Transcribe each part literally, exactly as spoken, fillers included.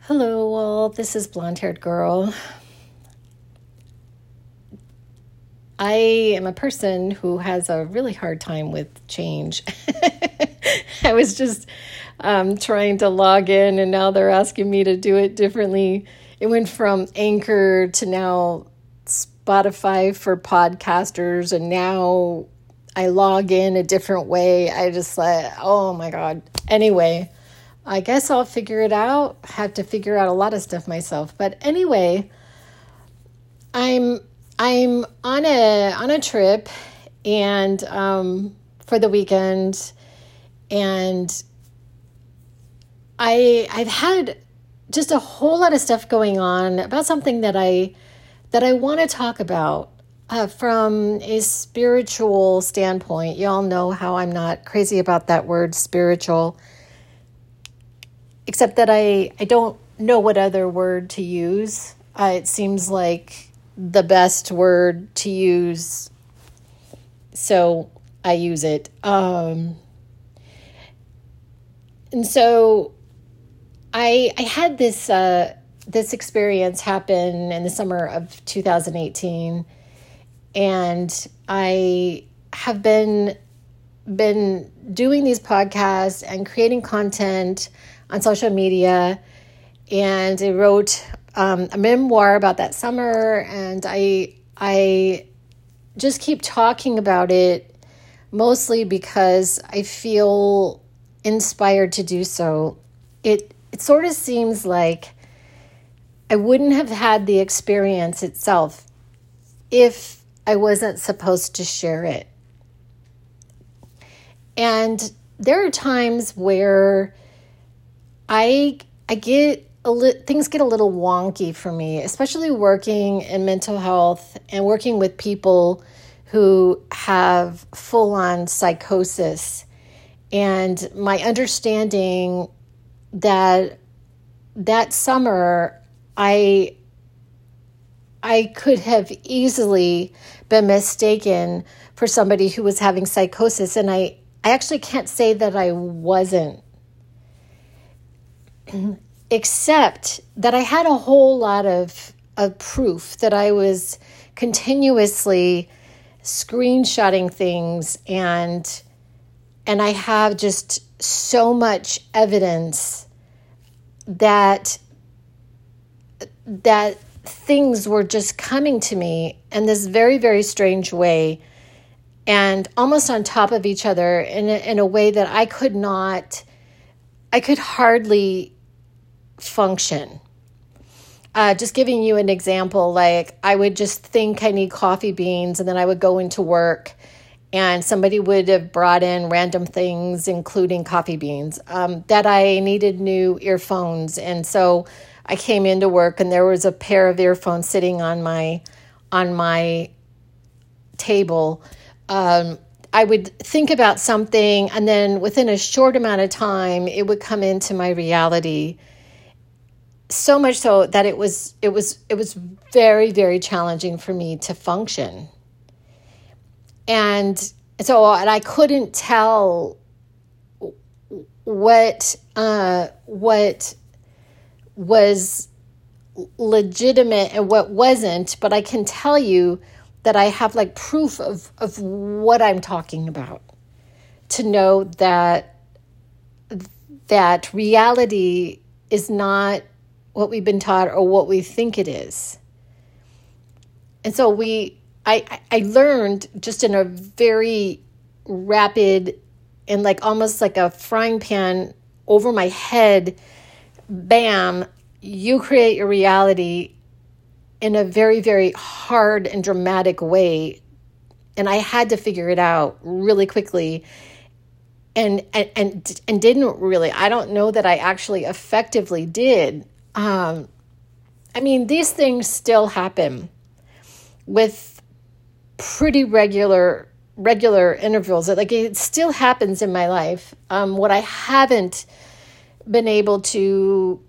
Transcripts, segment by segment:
Hello, all. This is Blonde Haired Girl. I am a person who has a really hard time with change. I was just um, trying to log in, and now they're asking me to do it differently. It went from Anchor to now Spotify for podcasters, and now I log in a different way. I just like, oh my God. Anyway. I guess I'll figure it out. I have to figure out a lot of stuff myself. But anyway, I'm I'm on a on a trip and um, for the weekend, and I I've had just a whole lot of stuff going on about something that I that I want to talk about uh, from a spiritual standpoint. Y'all know how I'm not crazy about that word spiritual. Except that I, I don't know what other word to use. Uh, it seems like the best word to use, so I use it. Um, and so I I had this uh, this experience happen in the summer of two thousand eighteen, and I have been been doing these podcasts and creating content on social media, and I wrote um, a memoir about that summer, and I I just keep talking about it mostly because I feel inspired to do so. It it sort of seems like I wouldn't have had the experience itself if I wasn't supposed to share it. And there are times where I I get a li- things get a little wonky for me, especially working in mental health and working with people who have full-on psychosis. And my understanding that that summer I I could have easily been mistaken for somebody who was having psychosis, and I, I actually can't say that I wasn't. Except that I had a whole lot of, of proof that I was continuously screenshotting things, and and I have just so much evidence that that things were just coming to me in this very, very strange way, and almost on top of each other in a, in a way that I could not, I could hardly function. Uh, just giving you an example, like I would just think I need coffee beans, and then I would go into work and somebody would have brought in random things, including coffee beans, um, that I needed new earphones. And so I came into work and there was a pair of earphones sitting on my, on my table. Um, I would think about something, and then within a short amount of time, it would come into my reality. So much so that it was it was it was very, very challenging for me to function. And so and I couldn't tell what uh, what was legitimate and what wasn't, but I can tell you that I have like proof of, of what I'm talking about, to know that that reality is not what we've been taught or what we think it is. And so we, I, I learned just in a very rapid and like almost like a frying pan over my head, bam, you create your reality in a very, very hard and dramatic way. And I had to figure it out really quickly. And, and, and, and didn't really, I don't know that I actually effectively did. Um, I mean, these things still happen with pretty regular, regular intervals. Like it still happens in my life. Um, what I haven't been able to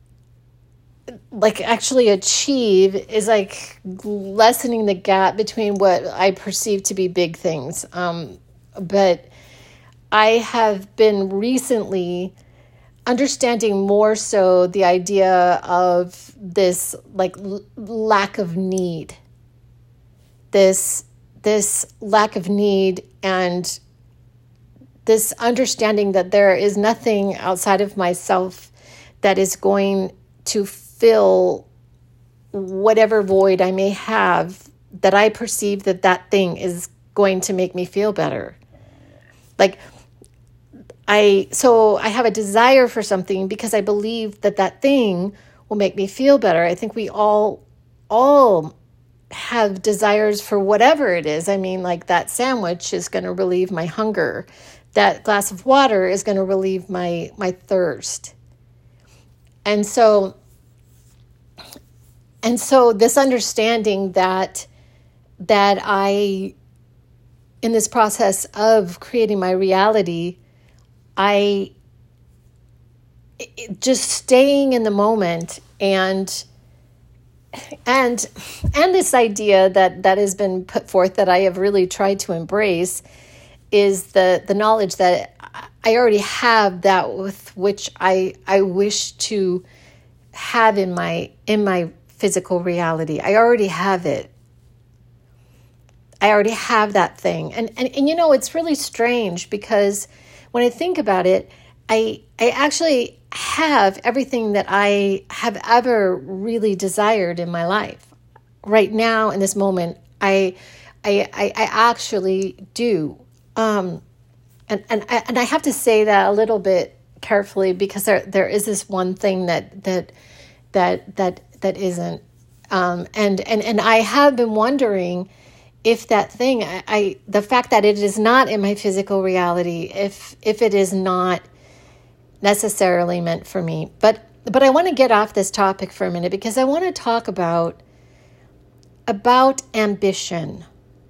like actually achieve is like lessening the gap between what I perceive to be big things. Um, but I have been recently understanding more so the idea of this like l- lack of need, this this lack of need, and this understanding that there is nothing outside of myself that is going to fill whatever void I may have, that I perceive that that thing is going to make me feel better. Like I, so I have a desire for something because I believe that that thing will make me feel better. I think we all, all have desires for whatever it is. I mean, like that sandwich is going to relieve my hunger. That glass of water is going to relieve my, my thirst. And so, and so this understanding that, that I, in this process of creating my reality, I it, just staying in the moment and and and this idea that that has been put forth that I have really tried to embrace is the the knowledge that I already have that with which I I wish to have in my in my physical reality. I already have it. I already have that thing. And and, and you know, it's really strange because when I think about it, I I actually have everything that I have ever really desired in my life. Right now, in this moment, I I I, I actually do. Um, and and I, and I have to say that a little bit carefully because there there is this one thing that that that that that isn't. Um, and and and I have been wondering if that thing, I, I the fact that it is not in my physical reality, if if it is not necessarily meant for me. But but I want to get off this topic for a minute because I want to talk about about ambition.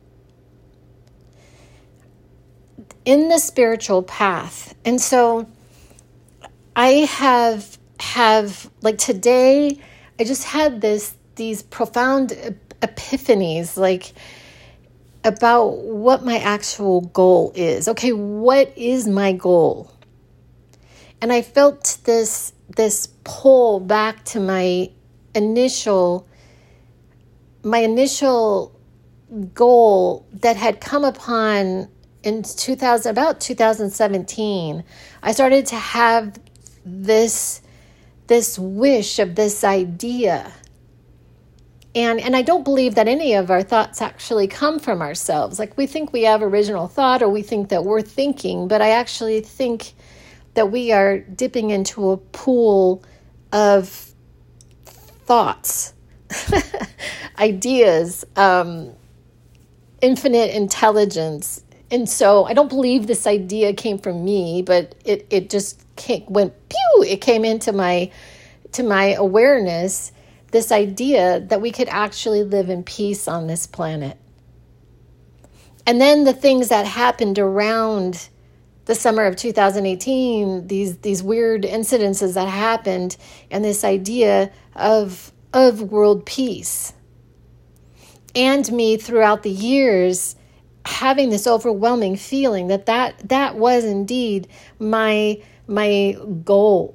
In the spiritual path. And so I have have like today I just had this these profound epiphanies like about what my actual goal is. Okay, what is my goal? And I felt this this pull back to my initial my initial goal that had come upon in two thousand, about two thousand seventeen. I started to have this this wish of this idea. And and I don't believe that any of our thoughts actually come from ourselves. Like we think we have original thought or we think that we're thinking, but I actually think that we are dipping into a pool of thoughts, ideas, um, infinite intelligence. And so I don't believe this idea came from me, but it, it just came, went pew, it came into my to my awareness, this idea that we could actually live in peace on this planet. And then the things that happened around the summer of two thousand eighteen, these these weird incidences that happened, and this idea of of world peace. And me throughout the years having this overwhelming feeling that that, that was indeed my my goal.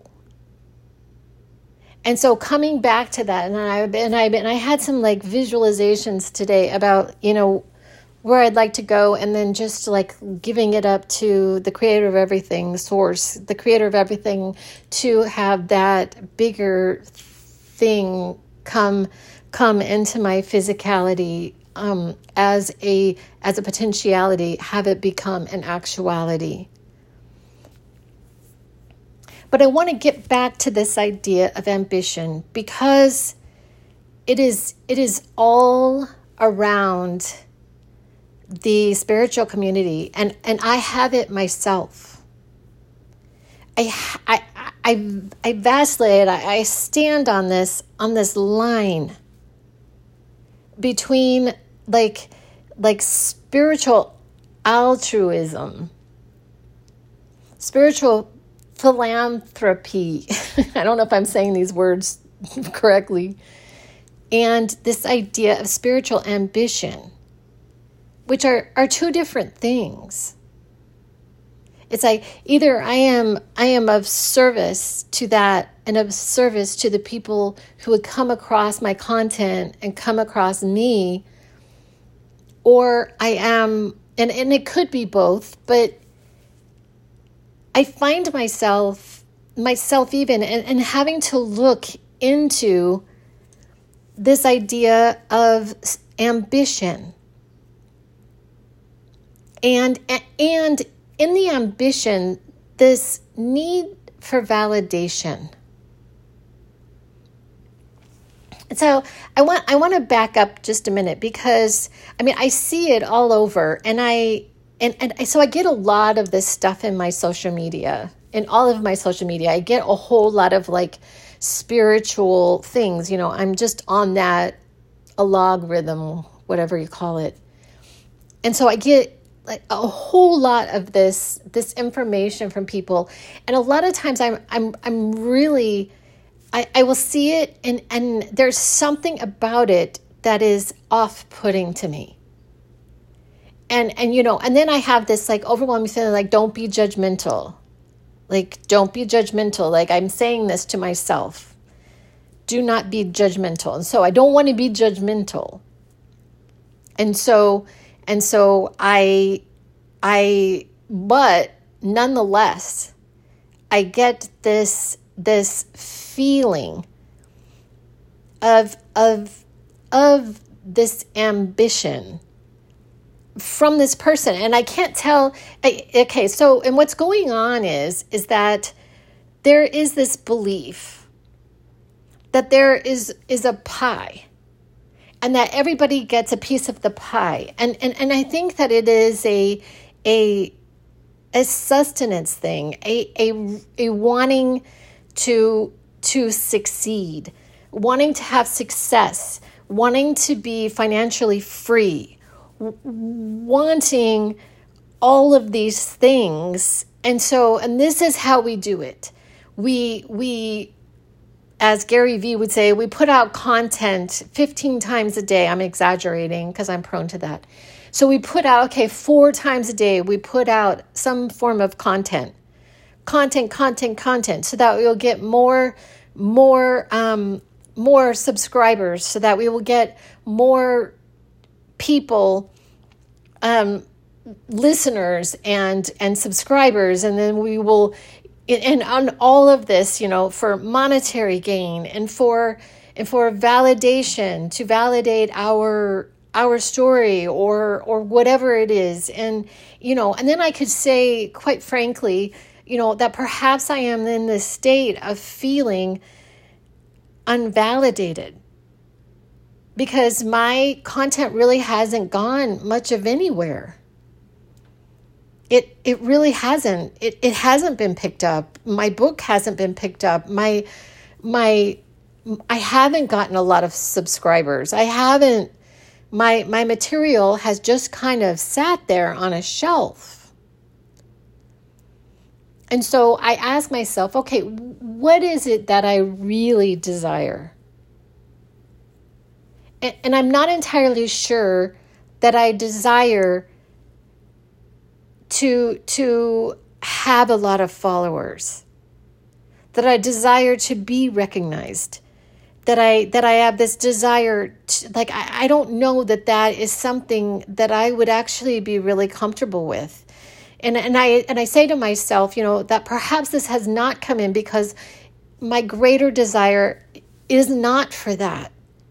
And so coming back to that, and I and I and I had some like visualizations today about, you know, where I'd like to go, and then just like giving it up to the creator of everything, source, the creator of everything, to have that bigger thing come come into my physicality um, as a as a potentiality, have it become an actuality. But I want to get back to this idea of ambition because it is it is all around the spiritual community, and, and I have it myself. I I I, I vacillate. I, I stand on this on this line between like like spiritual altruism, spiritual philanthropy. I don't know if I'm saying these words correctly, and this idea of spiritual ambition, which are, are two different things. It's like either I am I am of service to that and of service to the people who would come across my content and come across me, or I am, and, and it could be both, but I find myself, myself even, and, and having to look into this idea of ambition. And, and in the ambition, this need for validation. So I want I want to back up just a minute, because I mean I see it all over, and I and, and so I get a lot of this stuff in my social media, in all of my social media. I get a whole lot of like spiritual things. You know, I'm just on that algorithm, whatever you call it, and so I get like a whole lot of this this information from people, and a lot of times I'm I'm I'm really I, I will see it, and and there's something about it that is off-putting to me, and and you know, and then I have this like overwhelming feeling like, don't be judgmental, like don't be judgmental. Like I'm saying this to myself, do not be judgmental, and so I don't want to be judgmental, and so. And so I, I, but nonetheless, I get this, this feeling of, of, of this ambition from this person. And I can't tell, I, okay, so, and what's going on is, is that there is this belief that there is, is a pie, and that everybody gets a piece of the pie. And, and and I think that it is a a a sustenance thing, a a, a wanting to to succeed, wanting to have success, wanting to be financially free, w- wanting all of these things. And so, and this is how we do it. We we As Gary Vee would say, we put out content fifteen times a day. I'm exaggerating because I'm prone to that. So we put out, okay, four times a day, we put out some form of content. Content, content, content, so that we'll get more, more, um, more subscribers, so that we will get more people, um, listeners and, and subscribers, and then we will... And on all of this, you know, for monetary gain and for and for validation, to validate our our story or or whatever it is. And, you know, and then I could say, quite frankly, you know, that perhaps I am in this state of feeling unvalidated, because my content really hasn't gone much of anywhere. It it really hasn't. It it hasn't been picked up. My book hasn't been picked up. My my I haven't gotten a lot of subscribers. I haven't my my material has just kind of sat there on a shelf. And so I ask myself, okay, what is it that I really desire? And, and I'm not entirely sure that I desire to to have a lot of followers, that I desire to be recognized, that I that I have this desire to, like I, I don't know that that is something that I would actually be really comfortable with. And and I and I say to myself, you know, that perhaps this has not come in because my greater desire is not for that.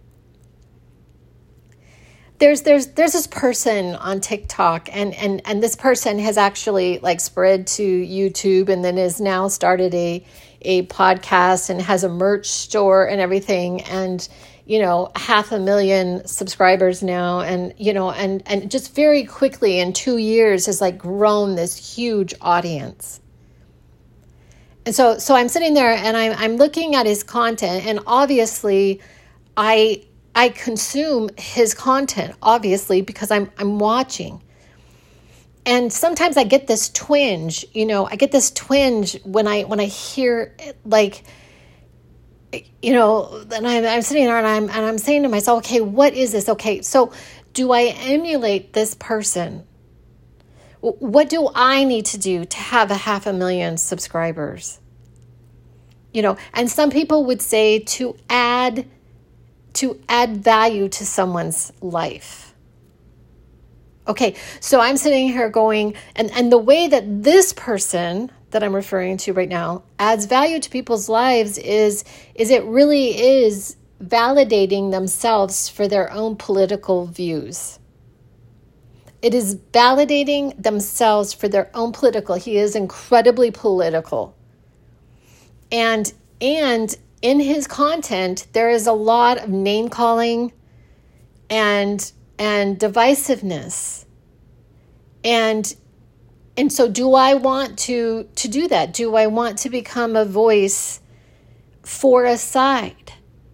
There's there's there's this person on TikTok, and, and, and this person has actually like spread to YouTube, and then has now started a a podcast and has a merch store and everything, and you know, half a million subscribers now, and you know, and and just very quickly in two years has like grown this huge audience. And so so I'm sitting there and I'm I'm looking at his content, and obviously I I consume his content, obviously, because I'm I'm watching. And sometimes I get this twinge, you know, I get this twinge when I when I hear like, you know, and I'm, I'm sitting there and I'm and I'm saying to myself, okay, what is this? Okay, so do I emulate this person? What do I need to do to have a half a million subscribers? You know, and some people would say to add to add value to someone's life. Okay, so I'm sitting here going, and, and the way that this person that I'm referring to right now adds value to people's lives is, is it really is validating themselves for their own political views. It is validating themselves for their own political. He is incredibly political. And, and in his content, there is a lot of name calling and, and divisiveness. And, and so do I want to, to do that? Do I want to become a voice for a side?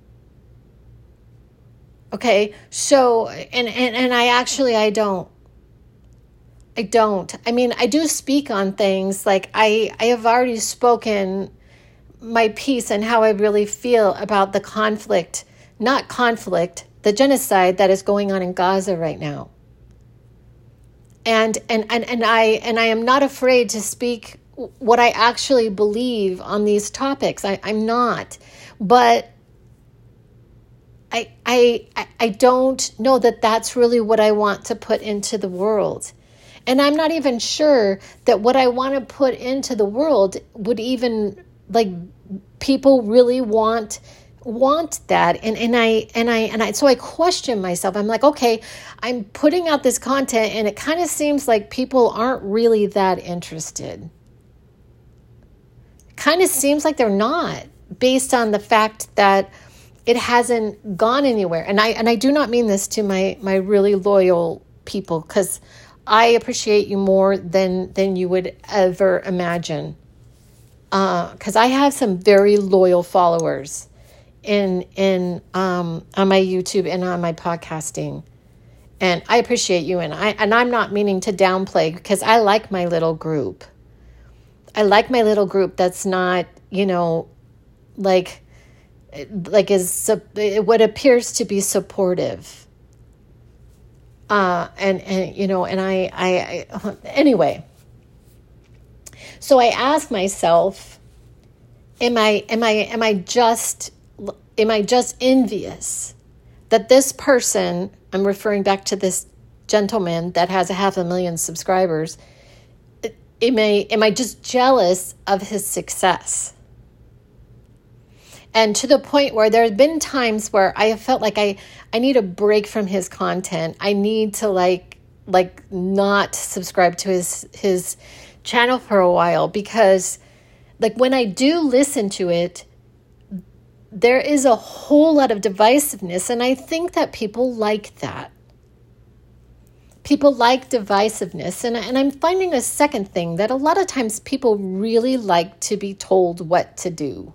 Okay, so, and, and, and I actually, I don't. I don't. I mean, I do speak on things like I, I have already spoken my piece and how I really feel about the conflict, not conflict, the genocide that is going on in Gaza right now. And and and, and I and I am not afraid to speak what I actually believe on these topics. I, I'm not. But I I I don't know that that's really what I want to put into the world. And I'm not even sure that what I want to put into the world would even, like, people really want want that. And and I and I and I so I question myself. I'm like, okay, I'm putting out this content and it kind of seems like people aren't really that interested. Kind of seems like they're not, based on the fact that it hasn't gone anywhere. And I and I do not mean this to my my really loyal people, because I appreciate you more than than you would ever imagine. Because uh, I have some very loyal followers in in um, on my YouTube and on my podcasting, and I appreciate you. And I and I'm not meaning to downplay, because I like my little group. I like my little group that's not, you know, like like is what appears to be supportive. Uh, and, and, you know, and I, I, I, anyway, so I ask myself, am I, am I, am I just, am I just envious that this person, I'm referring back to this gentleman that has a half a million subscribers, am I, am I just jealous of his success? And to the point where there have been times where I have felt like I, I need a break from his content. I need to like like not subscribe to his his channel for a while, because like when I do listen to it, there is a whole lot of divisiveness, and I think that people like that. People like divisiveness, and and I'm finding a second thing, that a lot of times people really like to be told what to do.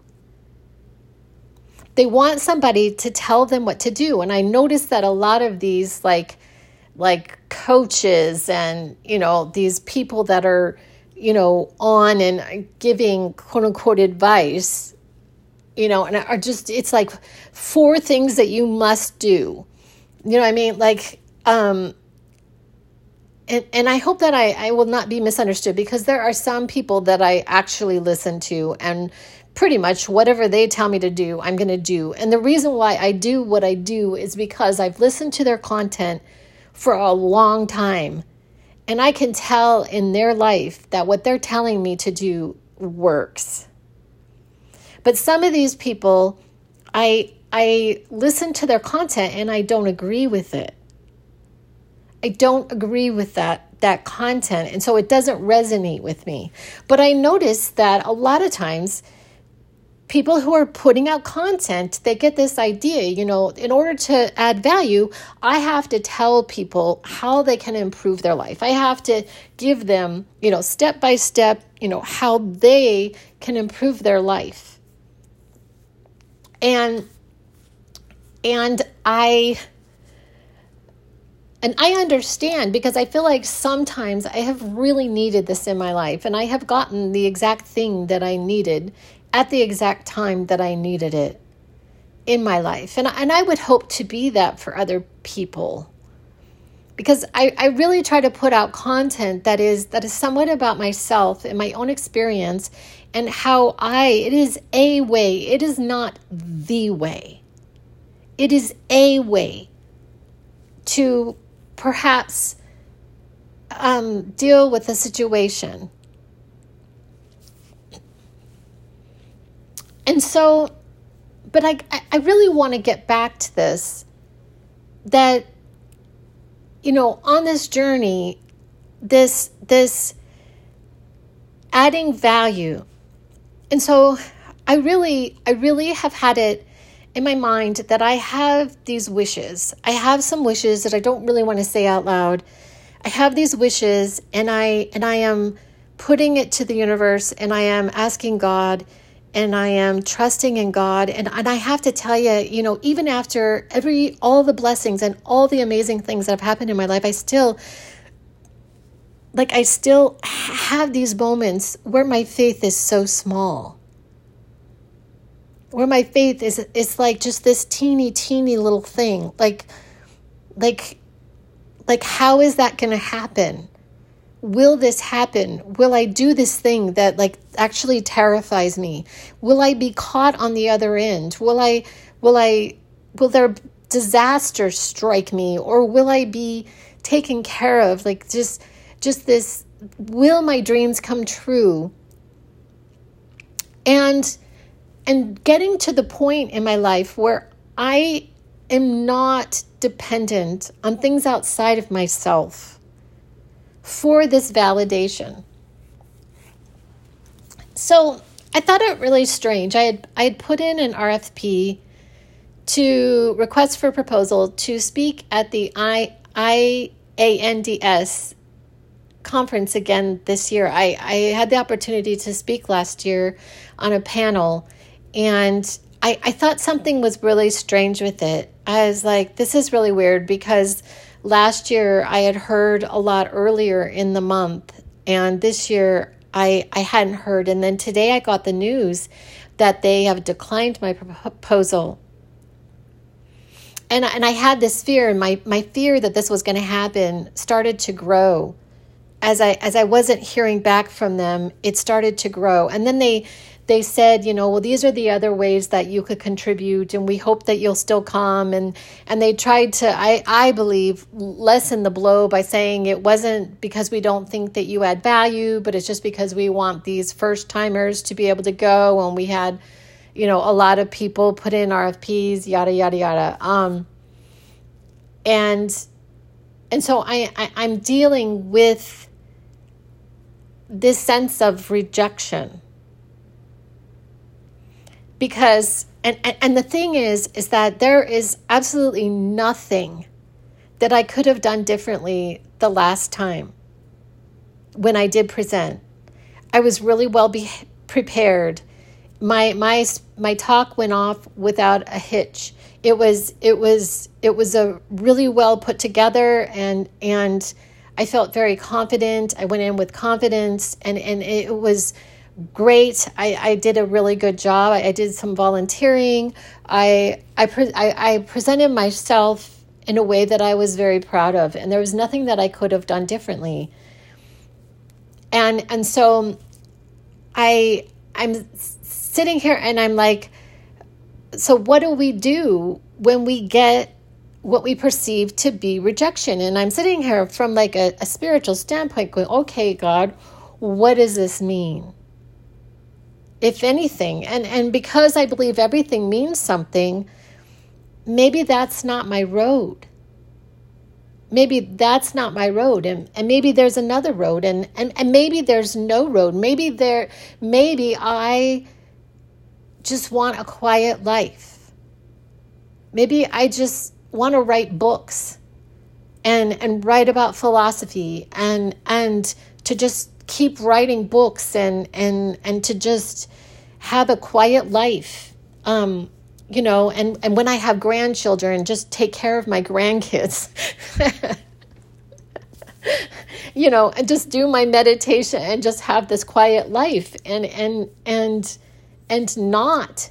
They want somebody to tell them what to do. And I noticed that a lot of these like like coaches and, you know, these people that are, you know, on and giving quote unquote advice, you know, and are just, it's like four things that you must do. You know what I mean? Like, um, and, and I hope that I, I will not be misunderstood, because there are some people that I actually listen to, and pretty much whatever they tell me to do, I'm going to do. And the reason why I do what I do is because I've listened to their content for a long time. And I can tell in their life that what they're telling me to do works. But some of these people, I I listen to their content and I don't agree with it. I don't agree with that that content. And so it doesn't resonate with me. But I notice that a lot of times people who are putting out content, they get this idea, you know, in order to add value, I have to tell people how they can improve their life. I have to give them, you know, step by step, you know, how they can improve their life. And, and I, and I understand, because I feel like sometimes I have really needed this in my life, and I have gotten the exact thing that I needed at the exact time that I needed it in my life. And, and I would hope to be that for other people. because I, I really try to put out content that is that is somewhat about myself and my own experience and how I, it is a way, it is not the way. It is a way to perhaps um, deal with a situation. And so, but I, I really want to get back to this, that, you know, on this journey, this, this adding value. And so I really, I really have had it in my mind that I have these wishes. I have some wishes that I don't really want to say out loud. I have these wishes, and I, and I am putting it to the universe, and I am asking God, and I am trusting in God. And, and I have to tell you, you know, even after every, all the blessings and all the amazing things that have happened in my life, I still, like, I still have these moments where my faith is so small. Where my faith is, is like just this teeny, teeny little thing. Like, like, like, how is that going to happen? Will this happen? Will I do this thing that like actually terrifies me? Will I be caught on the other end? Will I, will I, will there disaster strike me? Or will I be taken care of? Like just, just this, will my dreams come true? And, and getting to the point in my life where I am not dependent on things outside of myself for this validation. So I thought it really strange. I had I had put in an R F P to request for proposal to speak at the I I A N D S conference again this year. I, I had the opportunity to speak last year on a panel, and I, I thought something was really strange with it. I was like, this is really weird, because last year I had heard a lot earlier in the month, and this year I, I hadn't heard. And then today I got the news that they have declined my proposal. And, and I had this fear, and my, my fear that this was going to happen started to grow. As I as I wasn't hearing back from them, it started to grow. And then they they said, you know, well, these are the other ways that you could contribute, and we hope that you'll still come. And and they tried to, I, I believe, lessen the blow by saying it wasn't because we don't think that you add value, but it's just because we want these first timers to be able to go. And we had, you know, a lot of people put in R F Ps, yada, yada, yada. Um, and and so I, I I'm dealing with this sense of rejection. Because, and, and, and the thing is, is that there is absolutely nothing that I could have done differently the last time when I did present. I was really well be- prepared. My, my, my talk went off without a hitch. It was, it was, it was a really well put together, and, and I felt very confident. I went in with confidence, and, and it was great. I, I did a really good job. I, I did some volunteering. I I, pre- I I presented myself in a way that I was very proud of, and there was nothing that I could have done differently. And and so I I'm sitting here, and I'm like, so what do we do when we get what we perceive to be rejection? And I'm sitting here from like a, a spiritual standpoint going, okay, God, what does this mean? If anything, and, and because I believe everything means something, maybe that's not my road. Maybe that's not my road. And, and maybe there's another road, and, and, and maybe there's no road. Maybe there, maybe I just want a quiet life. Maybe I just want to write books and, and write about philosophy, and, and to just keep writing books, and, and, and to just have a quiet life, um, you know, and, and when I have grandchildren, just take care of my grandkids, you know, and just do my meditation and just have this quiet life, and, and, and, and not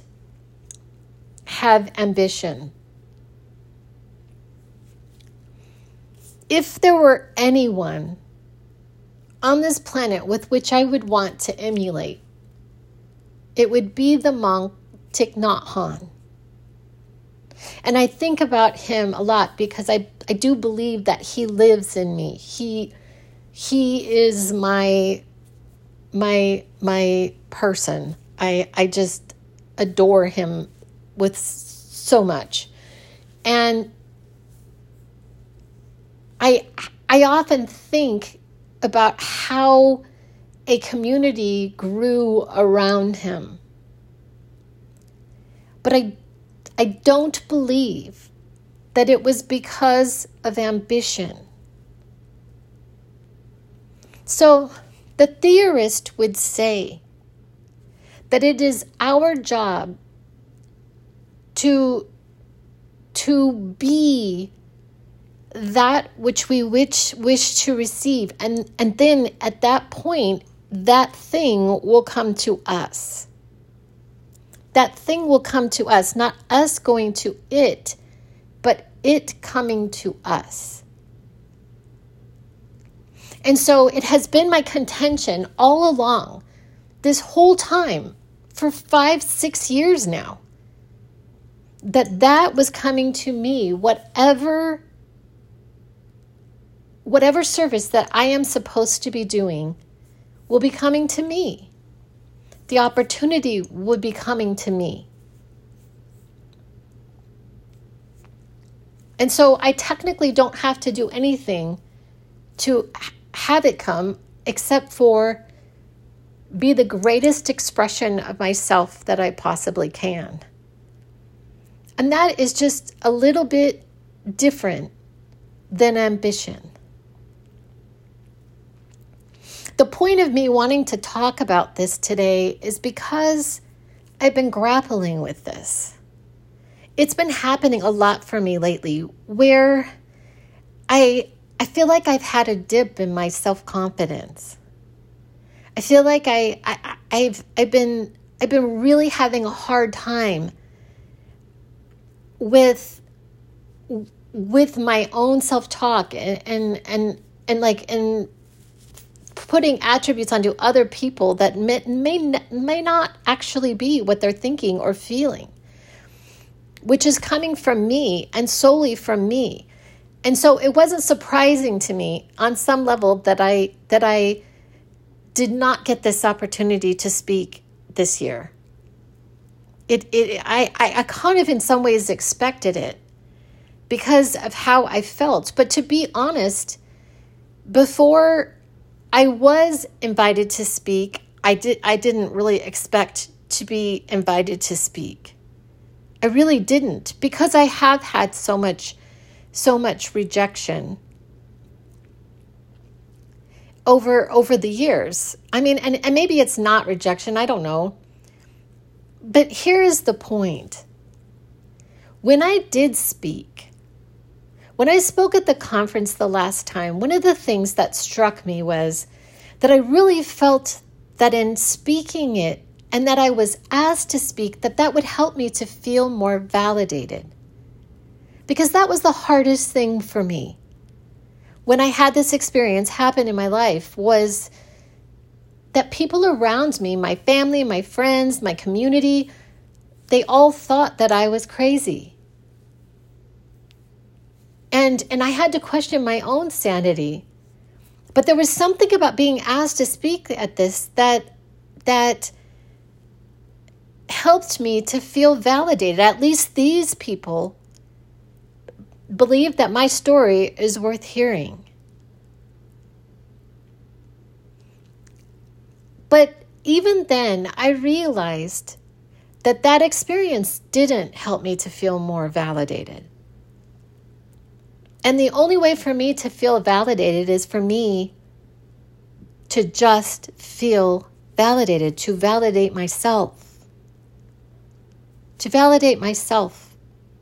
have ambition. if there were anyone on this planet with which I would want to emulate, it would be the monk Thich Nhat Hanh. And I think about him a lot because I, I do believe that he lives in me. He he is my my my person. I I just adore him with so much. And I I often think about how a community grew around him. But I I don't believe that it was because of ambition. So the theorist would say that it is our job to, to be that which we wish, wish to receive. And, and then at that point, that thing will come to us. That thing will come to us, not us going to it, but it coming to us. And so it has been my contention all along, this whole time, for five, six years now, that that was coming to me, whatever, whatever service that I am supposed to be doing will be coming to me. The opportunity would be coming to me. And so I technically don't have to do anything to have it come except for be the greatest expression of myself that I possibly can. And that is just a little bit different than ambition. The point of me wanting to talk about this today is because I've been grappling with this. It's been happening a lot for me lately where I I feel like I've had a dip in my self-confidence. I feel like I, I I've I've been I've been really having a hard time with with my own self-talk and and and, and like and putting attributes onto other people that may, may, may not actually be what they're thinking or feeling, which is coming from me and solely from me. And so it wasn't surprising to me on some level that I that I did not get this opportunity to speak this year. It it I, I, I kind of in some ways expected it because of how I felt. But to be honest, before I was invited to speak, I did I didn't really expect to be invited to speak. I really didn't, because I have had so much so much rejection over over the years. I mean, and, and maybe it's not rejection, I don't know. But here's the point. When I did speak, when I spoke at the conference the last time, one of the things that struck me was that I really felt that in speaking it and that I was asked to speak, that that would help me to feel more validated. Because that was the hardest thing for me. When I had this experience happen in my life was that people around me, my family, my friends, my community, they all thought that I was crazy. And and I had to question my own sanity. But there was something about being asked to speak at this that that helped me to feel validated. At least these people believe that my story is worth hearing. But even then, I realized that that experience didn't help me to feel more validated. And the only way for me to feel validated is for me to just feel validated, to validate myself. To validate myself.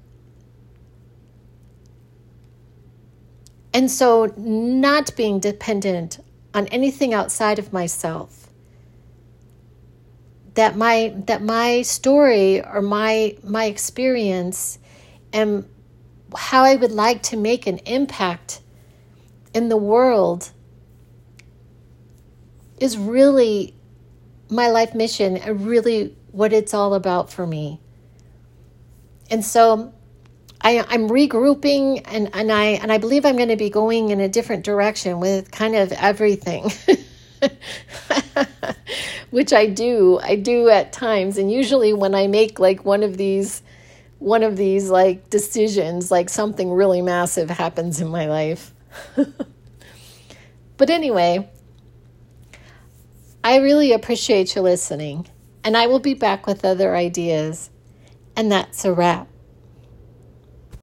And so not being dependent on anything outside of myself. That my that my story or my my experience and how I would like to make an impact in the world is really my life mission and really what it's all about for me. And so I, I'm regrouping and, and I and I believe I'm going to be going in a different direction with kind of everything. Which I do. I do at times. And usually when I make like one of these one of these like decisions, like something really massive happens in my life. But anyway, I really appreciate you listening, and I will be back with other ideas. And that's a wrap.